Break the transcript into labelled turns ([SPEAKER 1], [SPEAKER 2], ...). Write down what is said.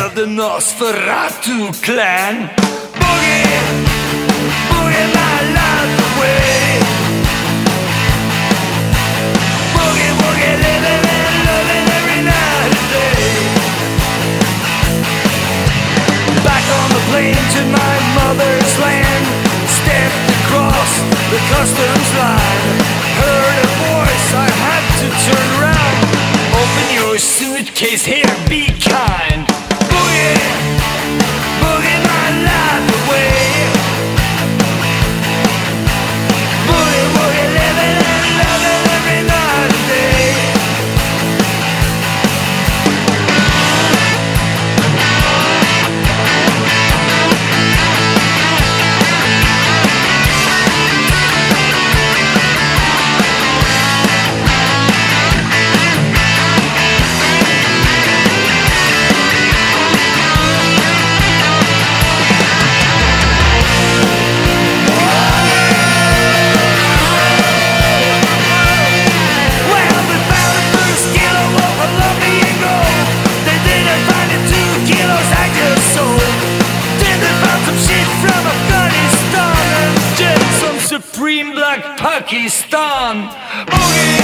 [SPEAKER 1] of the Nosferatu clan. Boogie, boogie my life away. Boogie, boogie, living and loving every night and day. Back on the plane to my mother's land, stepped across the customs line. Heard a voice, I had to turn around. Open your suitcase, here, be kind. Boogie, boogie my life away. Boogie, boogie, living and loving every night and day. Supreme Black Pakistan. Boogie.